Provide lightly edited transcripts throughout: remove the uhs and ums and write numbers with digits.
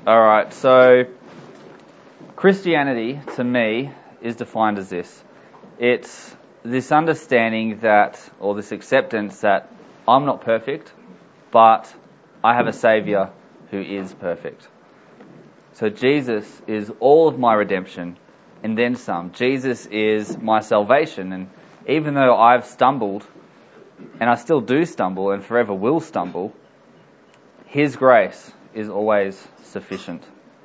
Alright, so Christianity, to me, is defined as this. It's this understanding that, or this acceptance that I'm not perfect, but I have a Saviour who is perfect. So Jesus is all of my redemption, and then some. Jesus is my salvation, and even though I've stumbled, and I still do stumble, and forever will stumble, His grace is always sufficient.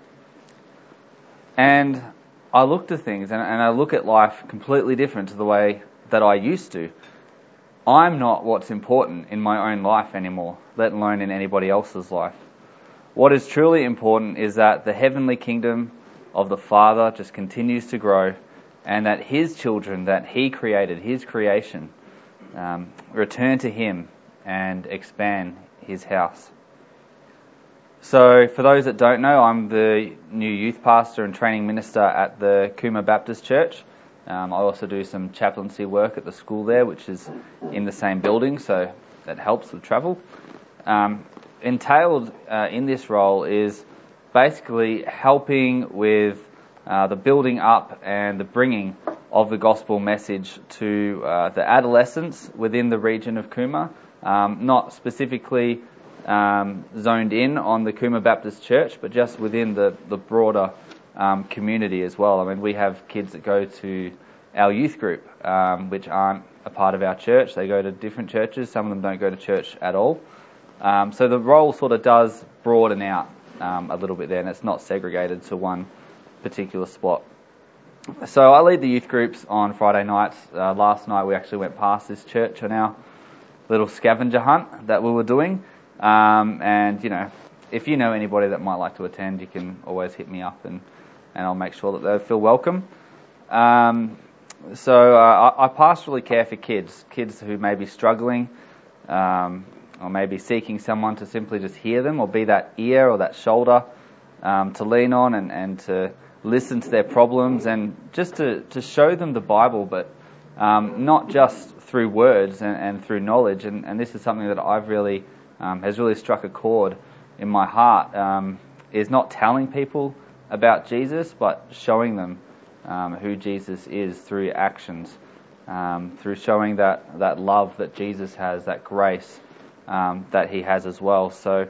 And I look to things and I look at life completely different to the way that I used to. I'm not what's important in my own life anymore, let alone in anybody else's life. What is truly important is that the heavenly kingdom of the Father just continues to grow, and that His children that He created, His creation, return to Him and expand His house. So for those that don't know, I'm the new youth pastor and training minister at the Cooma Baptist Church. I also do some chaplaincy work at the school there, which is in the same building, so that helps with travel. Entailed in this role is basically helping with the building up and the bringing of the gospel message to the adolescents within the region of Cooma, not specifically zoned in on the Cooma Baptist Church, but just within the broader community as well. I mean, we have kids that go to our youth group, which aren't a part of our church. They go to different churches. Some of them don't go to church at all. So the role sort of does broaden out a little bit there, and it's not segregated to one particular spot. So I lead the youth groups on Friday nights. Last night we actually went past this church on our little scavenger hunt that we were doing. And, you know, if you know anybody that might like to attend, you can always hit me up and I'll make sure that they feel welcome. So I pastorally care for kids who may be struggling, or maybe seeking someone to simply just hear them, or be that ear or that shoulder to lean on and to listen to their problems, and just to show them the Bible, but not just through words and through knowledge. And this is something that I've really has really struck a chord in my heart, is not telling people about Jesus, but showing them who Jesus is through actions, through showing that love that Jesus has, that grace that He has as well. So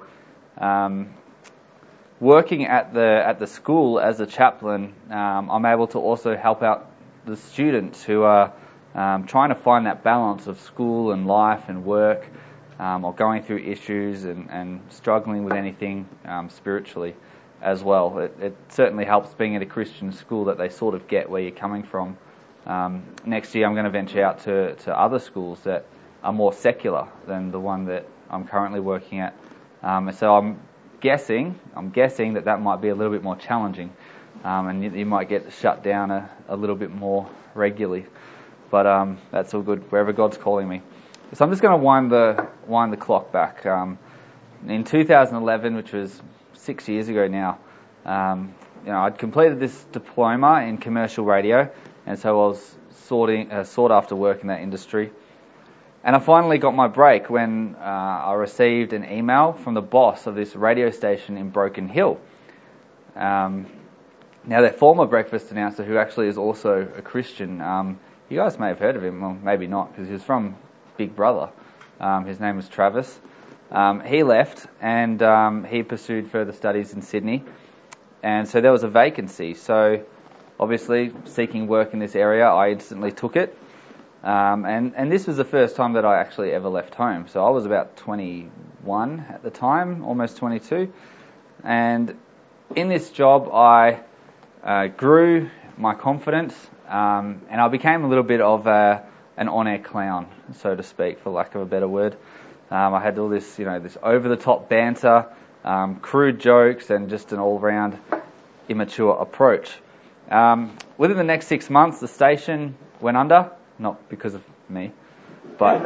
working at the school as a chaplain, I'm able to also help out the students who are trying to find that balance of school and life and work, or going through issues and struggling with anything spiritually as well. It certainly helps being at a Christian school that they sort of get where you're coming from. Next year I'm going to venture out to other schools that are more secular than the one that I'm currently working at. So I'm guessing that might be a little bit more challenging, and you might get shut down a little bit more regularly. But that's all good, wherever God's calling me. So I'm just going to wind the clock back. In 2011, which was 6 years ago now, I'd completed this diploma in commercial radio, and so I was sought after work in that industry. And I finally got my break when I received an email from the boss of this radio station in Broken Hill. Now, their former breakfast announcer, who actually is also a Christian, you guys may have heard of him, well, maybe not, because he was from Big Brother. His name was Travis. He left and he pursued further studies in Sydney, and so there was a vacancy. So obviously seeking work in this area, I instantly took it, and this was the first time that I actually ever left home. So I was about 21 at the time, almost 22, and in this job I grew my confidence, and I became a little bit of an on-air clown, so to speak, for lack of a better word. I had all this, this over-the-top banter, crude jokes, and just an all-round immature approach. Within the next 6 months, the station went under, not because of me, but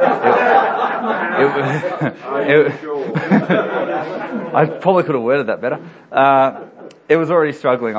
I probably could have worded that better. It was already struggling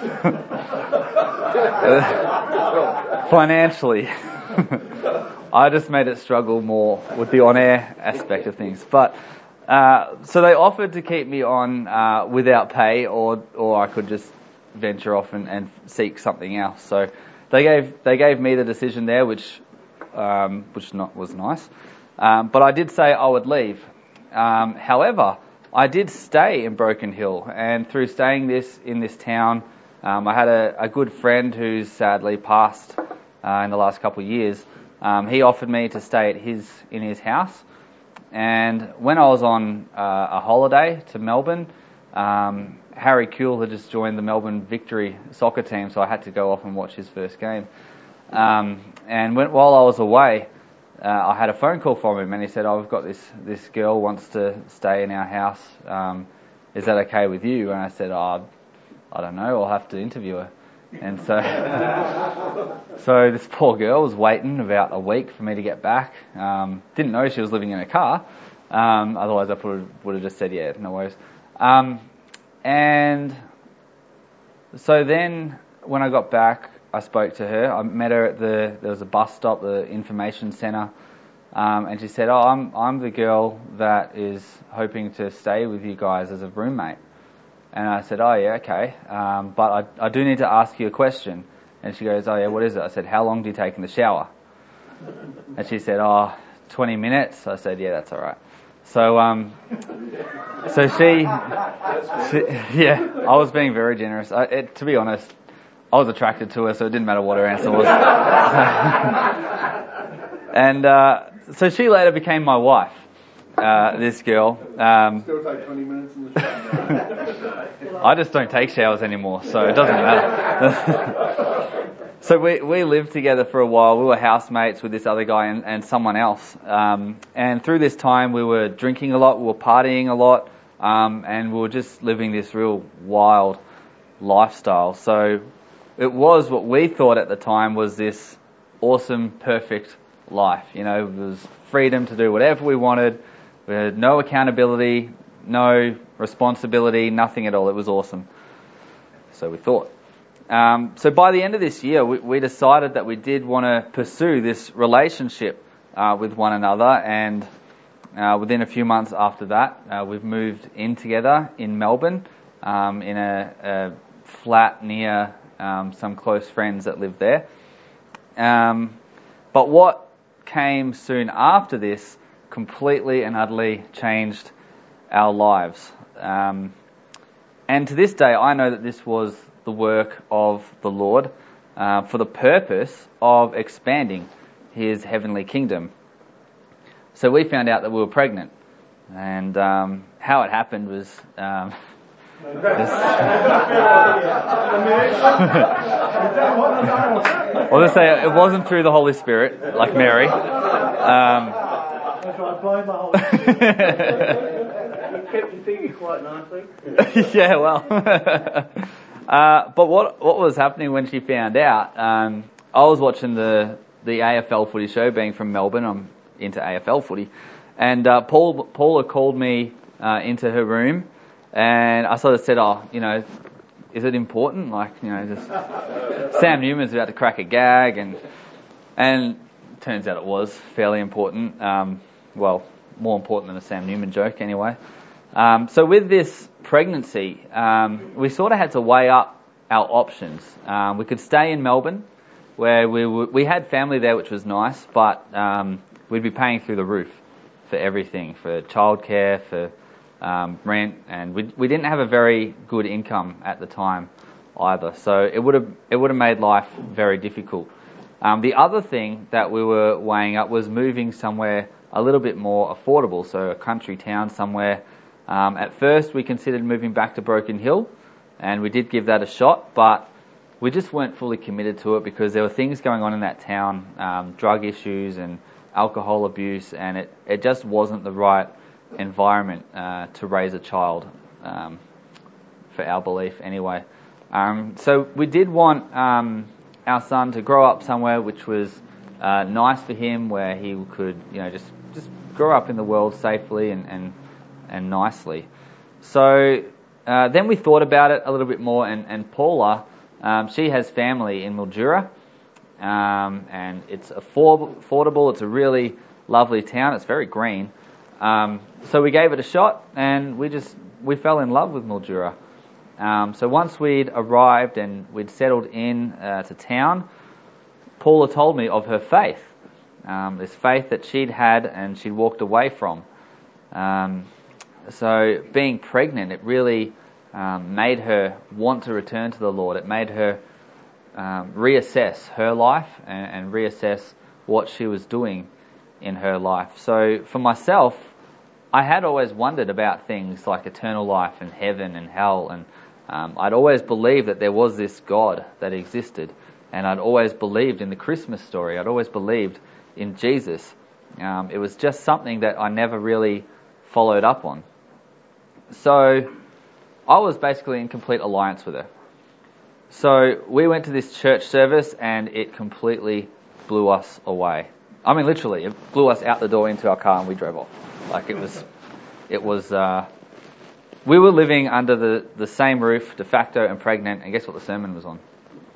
financially. I just made it struggle more with the on-air aspect of things. But So they offered to keep me on without pay, or I could just venture off and seek something else. So they gave me the decision there, which was nice. But I did say I would leave. However, I did stay in Broken Hill, and through staying in this town, I had a good friend who's sadly passed in the last couple of years. He offered me to stay in his house, and when I was on a holiday to Melbourne, Harry Kuehl had just joined the Melbourne Victory soccer team, so I had to go off and watch his first game. And while I was away, I had a phone call from him, and he said, "Oh, we've got this girl wants to stay in our house. Is that okay with you?" And I said, "Oh, I don't know. I'll have to interview her." And so this poor girl was waiting about a week for me to get back. Didn't know she was living in a car. Otherwise, I would have just said, "Yeah, no worries." And so then, when I got back, I spoke to her. I met her at there was a bus stop, the information centre, and she said, "Oh, I'm the girl that is hoping to stay with you guys as a roommate." And I said, "Oh yeah, okay, but I do need to ask you a question." And she goes, "Oh yeah, what is it?" I said, "How long do you take in the shower?" And she said, "Oh, 20 minutes." I said, "Yeah, that's all right." So she yeah, I was being very generous. To be honest, I was attracted to her, so it didn't matter what her answer was. And so she later became my wife, this girl. Still take 20 minutes in the shower. I just don't take showers anymore, so it doesn't matter. So we lived together for a while. We were housemates with this other guy and someone else. And through this time, we were drinking a lot, we were partying a lot, and we were just living this real wild lifestyle. So it was what we thought at the time was this awesome, perfect life. You know, it was freedom to do whatever we wanted. We had no accountability, no responsibility, nothing at all. It was awesome. So we thought. So by the end of this year, we decided that we did want to pursue this relationship with one another, and within a few months after that, we've moved in together in Melbourne, in a flat near some close friends that live there. But what came soon after this completely and utterly changed our lives. And to this day, I know that this was the work of the Lord for the purpose of expanding His heavenly kingdom. So we found out that we were pregnant, and how it happened was I'll just say it wasn't through the Holy Spirit, like Mary. You kept your finger quite nicely. Yeah, well. But what was happening when she found out, I was watching the AFL footy show, being from Melbourne, I'm into AFL footy, and Paula called me into her room, and I sort of said, "Oh, you know, is it important? Like, you know, just Sam Newman's about to crack a gag," and turns out it was fairly important. Well, more important than a Sam Newman joke, anyway. So with this pregnancy, we sort of had to weigh up our options. We could stay in Melbourne, where we had family there, which was nice, but we'd be paying through the roof for everything, for childcare, for rent, and we didn't have a very good income at the time either. So it would have made life very difficult. The other thing that we were weighing up was moving somewhere a little bit more affordable, so a country town somewhere. At first, we considered moving back to Broken Hill, and we did give that a shot, but we just weren't fully committed to it because there were things going on in that town, drug issues and alcohol abuse, and it just wasn't the right environment to raise a child, for our belief anyway. So we did want our son to grow up somewhere which was nice for him, where he could, you know, just grow up in the world safely and nicely. So then we thought about it a little bit more, and Paula, she has family in Mildura, and it's affordable. It's a really lovely town. It's very green. So we gave it a shot, and we fell in love with Mildura. So once we'd arrived and we'd settled in to town, Paula told me of her faith, this faith that she'd had and she'd walked away from. So being pregnant, it really made her want to return to the Lord. It made her reassess her life and reassess what she was doing in her life. So for myself, I had always wondered about things like eternal life and heaven and hell, and I'd always believed that there was this God that existed, and I'd always believed in the Christmas story. I'd always believed in Jesus. It was just something that I never really followed up on. So I was basically in complete alliance with her. So we went to this church service, and it completely blew us away. I mean, literally, it blew us out the door into our car, and we drove off. Like we were living under the same roof, de facto and pregnant, and guess what the sermon was on?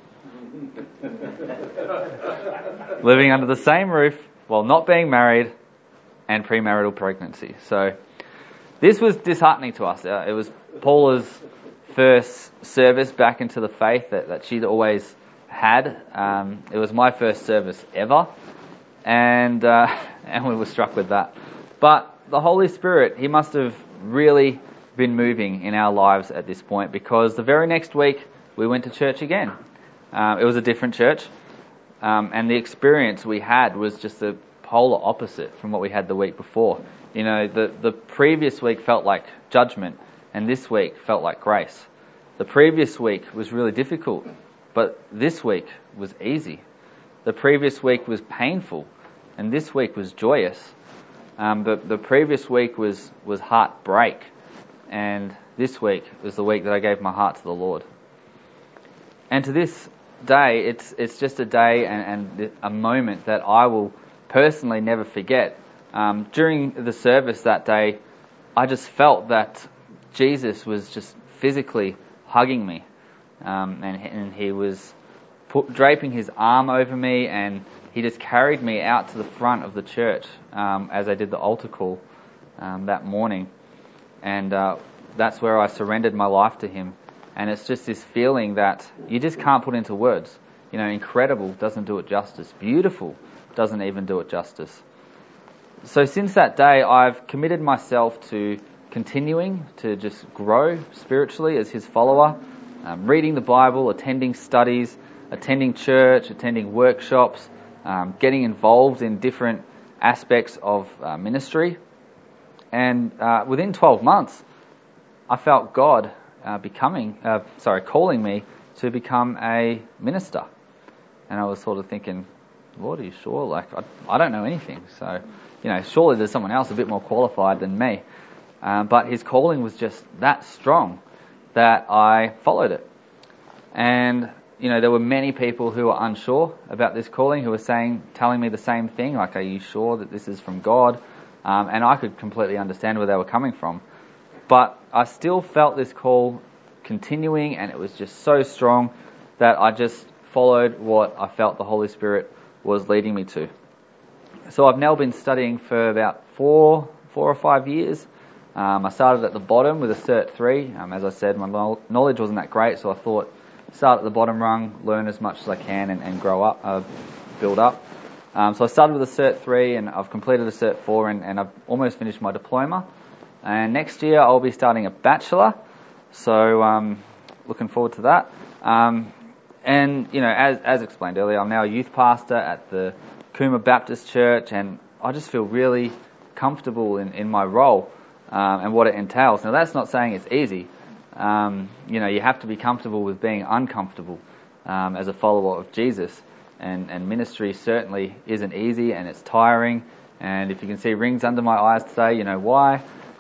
Living under the same roof while not being married and premarital pregnancy. So this was disheartening to us. It was Paula's first service back into the faith that she'd always had. It was my first service ever, and we were struck with that. But the Holy Spirit, He must have really been moving in our lives at this point, because the very next week we went to church again. It was a different church, and the experience we had was just the polar opposite from what we had the week before. You know, the previous week felt like judgment, and this week felt like grace. The previous week was really difficult, but this week was easy. The previous week was painful, and this week was joyous. The previous week was heartbreak, and this week was the week that I gave my heart to the Lord. And to this day, it's just a day and a moment that I will personally never forget. During the service that day, I just felt that Jesus was just physically hugging me, and He was draping His arm over me, and He just carried me out to the front of the church as I did the altar call that morning. And that's where I surrendered my life to Him. And it's just this feeling that you just can't put into words. You know, incredible doesn't do it justice. Beautiful doesn't even do it justice. So since that day, I've committed myself to continuing to just grow spiritually as His follower, reading the Bible, attending studies, attending church, attending workshops, getting involved in different aspects of ministry. And within 12 months, I felt God calling me to become a minister. And I was sort of thinking, Lord, are you sure? Like, I don't know anything. So, you know, surely there's someone else a bit more qualified than me. But His calling was just that strong that I followed it. And, you know, there were many people who were unsure about this calling, who were telling me the same thing, like, are you sure that this is from God? And I could completely understand where they were coming from. But I still felt this call continuing, and it was just so strong that I just followed what I felt the Holy Spirit was leading me to. So I've now been studying for about four or 5 years. I started at the bottom with a Cert 3. As I said, my knowledge wasn't that great, so I thought start at the bottom rung, learn as much as I can, and grow up, build up. So I started with a Cert 3, and I've completed a Cert 4, and I've almost finished my diploma. And next year I'll be starting a bachelor, so looking forward to that. And, you know, as explained earlier, I'm now a youth pastor at the Cooma Baptist Church, and I just feel really comfortable in my role and what it entails. Now, that's not saying it's easy. You know, you have to be comfortable with being uncomfortable as a follower of Jesus. And ministry certainly isn't easy, and it's tiring. And if you can see rings under my eyes today, you know why.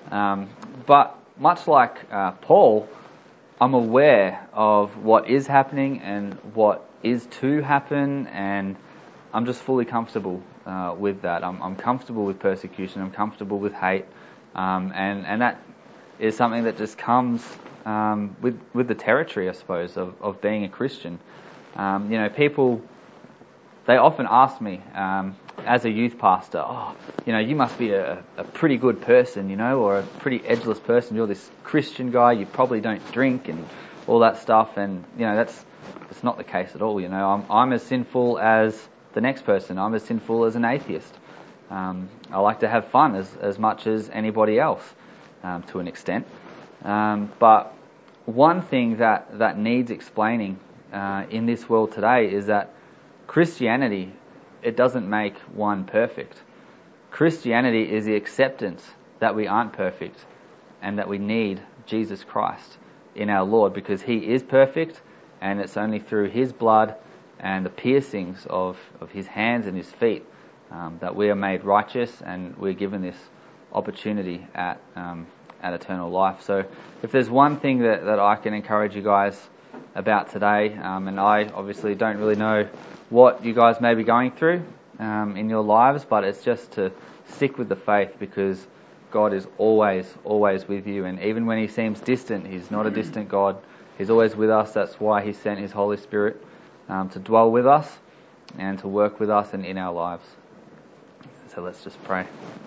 But much like Paul, I'm aware of what is happening and what is to happen, and I'm just fully comfortable with that. I'm comfortable with persecution. I'm comfortable with hate, and that is something that just comes with the territory, I suppose, of being a Christian. You know, people, they often ask me, as a youth pastor, you must be a pretty good person, or a pretty edgeless person. You're this Christian guy. You probably don't drink and all that stuff. And that's not the case at all. I'm as sinful as the next person. I'm as sinful as an atheist. I like to have fun as much as anybody else, to an extent. But one thing that needs explaining in this world today is that Christianity, it doesn't make one perfect. Christianity is the acceptance that we aren't perfect and that we need Jesus Christ in our Lord, because He is perfect, and it's only through His blood and the piercings of His hands and His feet that we are made righteous, and we're given this opportunity at eternal life. So if there's one thing that I can encourage you guys about today, and I obviously don't really know what you guys may be going through in your lives, but it's just to stick with the faith, because God is always with you, and even when He seems distant, He's not a distant God. He's always with us. That's why He sent His Holy Spirit to dwell with us and to work with us and in our lives. So let's just pray.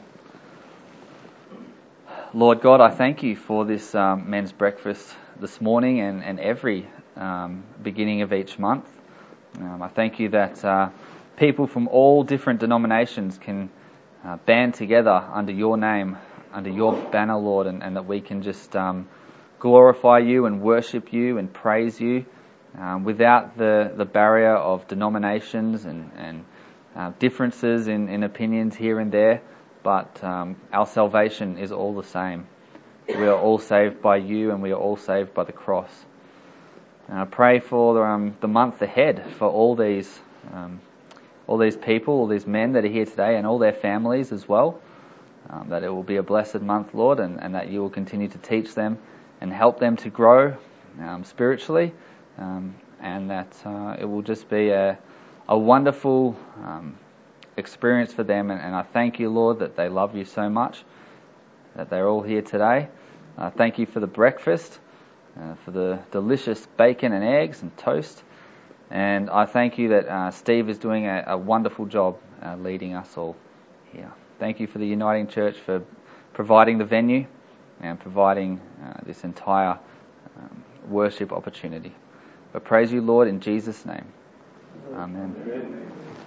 Lord God, I thank You for this men's breakfast this morning and every beginning of each month. I thank You that people from all different denominations can band together under Your name, under Your banner, Lord, and that we can just glorify You and worship You and praise You without the barrier of denominations and differences in opinions here and there. But our salvation is all the same. We are all saved by You, and we are all saved by the cross. And I pray for the month ahead for all these people, all these men that are here today, and all their families as well. That it will be a blessed month, Lord, and that You will continue to teach them and help them to grow spiritually, and that it will just be a wonderful experience for them. And I thank You, Lord, that they love You so much, that they're all here today. Thank You for the breakfast, for the delicious bacon and eggs and toast. And I thank You that Steve is doing a wonderful job leading us all here. Thank You for the Uniting Church for providing the venue and providing this entire worship opportunity. I praise You, Lord, in Jesus' name. Amen.